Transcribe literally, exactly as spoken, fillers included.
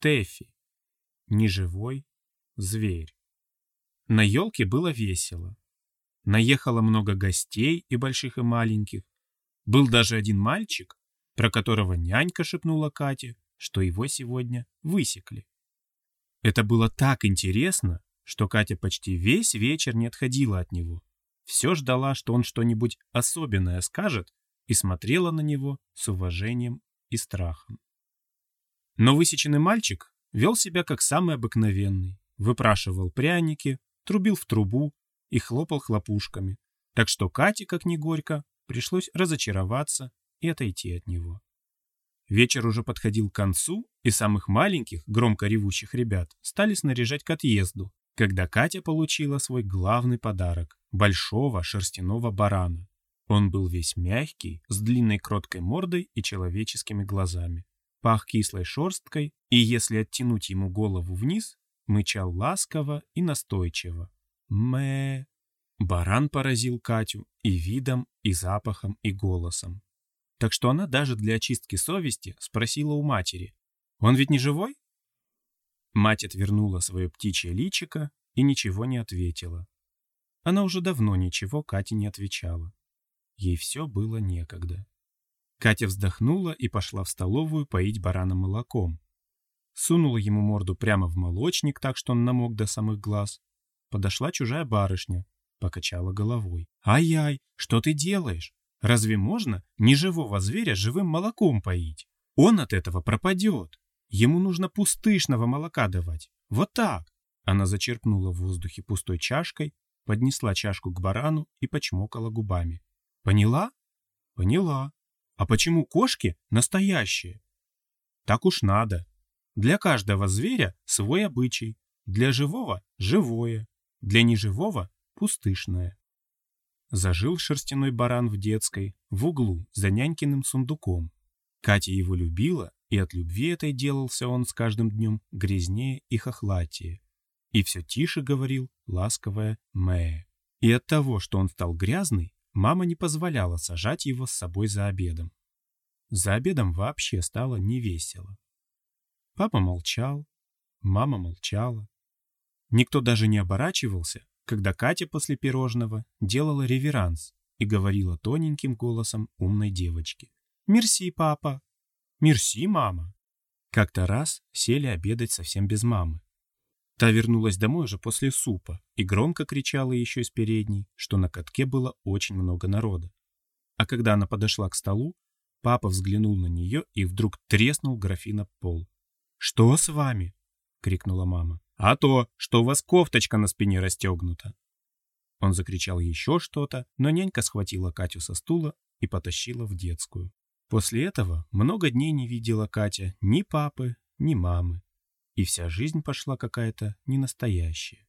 Стефи. Неживой зверь. На елке было весело. Наехало много гостей, и больших, и маленьких. Был даже один мальчик, про которого нянька шепнула Кате, что его сегодня высекли. Это было так интересно, что Катя почти весь вечер не отходила от него. Все ждала, что он что-нибудь особенное скажет, и смотрела на него с уважением и страхом. Но высеченный мальчик вел себя как самый обыкновенный, выпрашивал пряники, трубил в трубу и хлопал хлопушками, так что Кате, как ни горько, пришлось разочароваться и отойти от него. Вечер уже подходил к концу, и самых маленьких, громко ревущих ребят стали снаряжать к отъезду, когда Катя получила свой главный подарок – большого шерстяного барана. Он был весь мягкий, с длинной кроткой мордой и человеческими глазами. Пах кислой шерсткой, и если оттянуть ему голову вниз, мычал ласково и настойчиво. Мэ. Баран поразил Катю и видом, и запахом, и голосом. Так что она даже для очистки совести спросила у матери: «Он ведь не живой?» Мать отвернула свое птичье личико и ничего не ответила. Она уже давно ничего Кате не отвечала. Ей все было некогда. Катя вздохнула и пошла в столовую поить барана молоком. Сунула ему морду прямо в молочник, так что он намок до самых глаз. Подошла чужая барышня, покачала головой. «Ай-яй, что ты делаешь? Разве можно неживого зверя живым молоком поить? Он от этого пропадет. Ему нужно пустышного молока давать. Вот так!» Она зачерпнула в воздухе пустой чашкой, поднесла чашку к барану и почмокала губами. «Поняла?» «Поняла. А почему кошки настоящие?» «Так уж надо. Для каждого зверя свой обычай. Для живого – живое, для неживого – пустышное». Зажил шерстяной баран в детской, в углу, за нянькиным сундуком. Катя его любила, и от любви этой делался он с каждым днем грязнее и хохлатее. И все тише говорил ласковое «мэ». И от того, что он стал грязный, мама не позволяла сажать его с собой за обедом. За обедом вообще стало невесело. Папа молчал, мама молчала. Никто даже не оборачивался, когда Катя после пирожного делала реверанс и говорила тоненьким голосом умной девочки: «Мерси, папа!» «Мерси, мама!» Как-то раз сели обедать совсем без мамы. Та вернулась домой уже после супа и громко кричала еще из передней, что на катке было очень много народа. А когда она подошла к столу, папа взглянул на нее и вдруг треснул графин об пол. «Что с вами?» — крикнула мама. «А то, что у вас кофточка на спине расстегнута». Он закричал еще что-то, но нянька схватила Катю со стула и потащила в детскую. После этого много дней не видела Катя ни папы, ни мамы. И вся жизнь пошла какая-то ненастоящая.